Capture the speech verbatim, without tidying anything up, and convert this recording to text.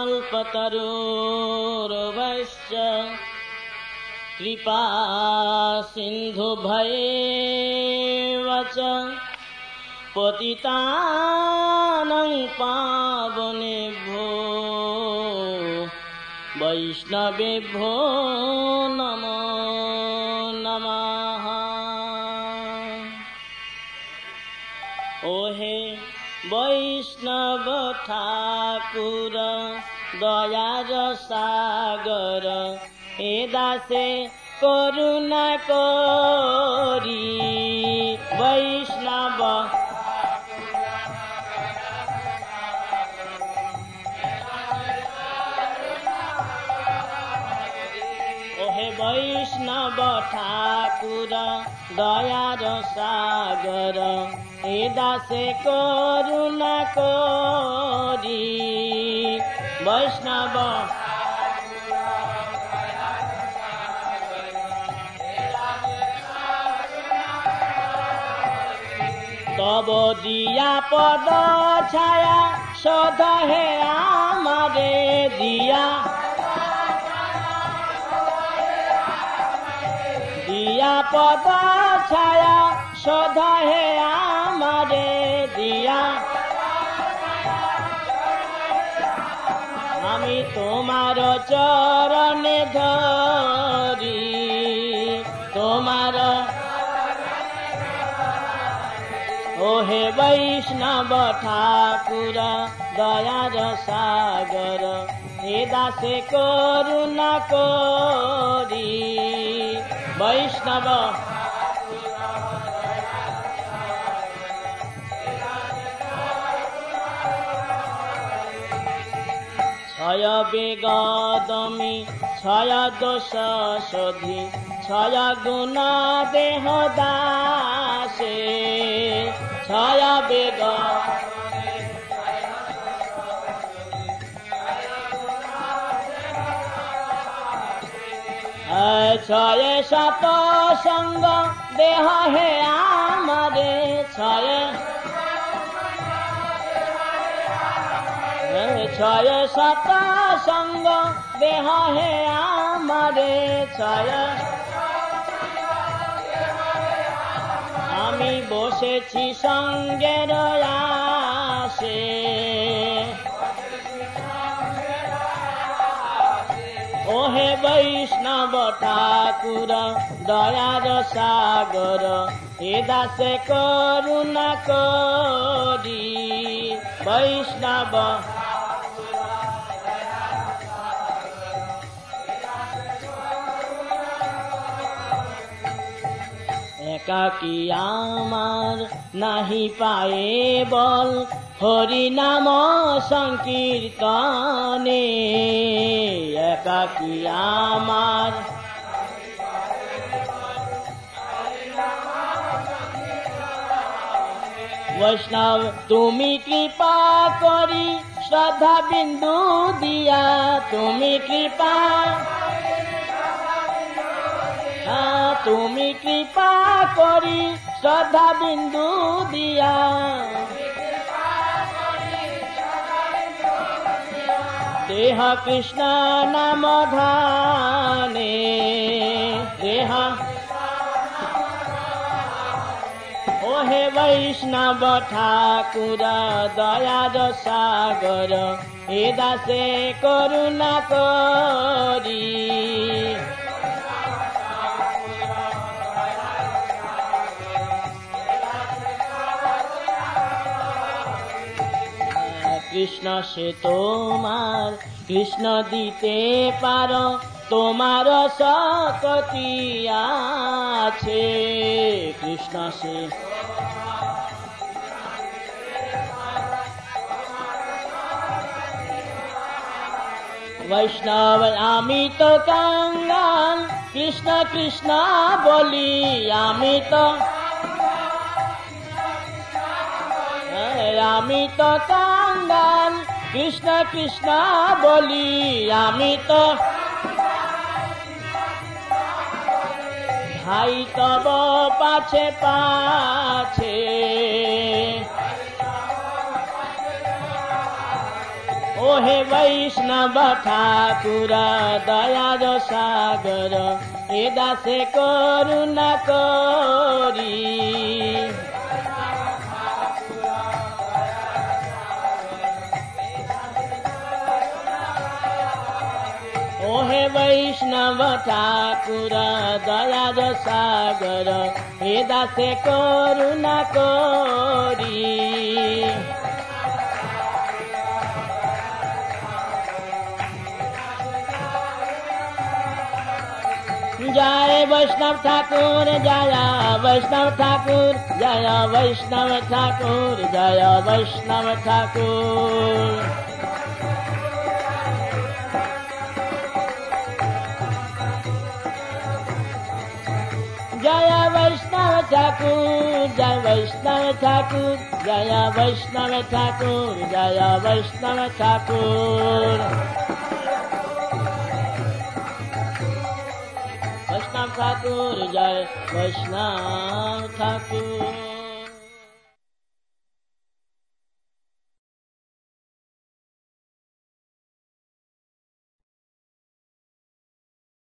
कल्पतरुर्भश्च कृपा सिन्धुभैव च पतितानां पावनेभ्यो वैष्णवेभ्यो नमो नमः। ओहे वैष्णव ठाकुर दयार सागर हे दासे करुणा करी वैष्णव ओहे वैष्णव ठाकुर दयार सागर हे दासे करुणा करी वैष्णव तब दिया पद छाया सद हे आमारे दिया दिया पद छाया सद हे आमारे दिया आमी तोमार चरणे धरी तोमार ओहे वैष्णव ठाकुर दयार सागर हे दासे करुणा करी वैष्णव क्षय बेगदमी क्षय दोष शोधि क्षय गुण देह दासे क्षय बेग क्षय सत संग देह हे आमारे क्षय क्षय सत संग देह हे आमारे क्षय आमी बसेছি সঙ্গের আশে ओहे वैष्णव ठाकुर दयार सागर हे दासे करुणा करी वैष्णव एकाकी आमार नाहि पाए बल हरि नाम संकीर्तने एकाकी आमार वैष्णव तुमी कृपा करी श्रद्धा बिंदु दिया तुमी कृपा तुमी कृपा करी श्रद्धा बिंदु दिया देह कृष्ण नाम ध्याने देह ओहे वैष्णव ठाकुर दयार सागर हे दासे करुणा करी कृष्ण से तोमार कृष्ण दीते पारो तोमार शक्ति आछे कृष्ण से वैष्णव आमी तो कंगाल कृष्ण कृष्ण बोली आमी तो आमी तो कंगाल कृष्ण कृष्ण बोली आमी तो भाई तब पाछे पाछे ओहे वैष्णव ठाकुर दयार सागर ए दासे करुणा करी ओहे वैष्णव ठाकुर दयार सागर हे दासे करुणा करी जय वैष्णव ठाकुर जय वैष्णव ठाकुर जय वैष्णव ठाकुर जय वैष्णव ठाकुर जय वैष्णव ठाकुर जय वैष्णव ठाकुर जय वैष्णव ठाकुर जय वैष्णव ठाकुर वैष्णव ठाकुर जय वैष्णव ठाकुर।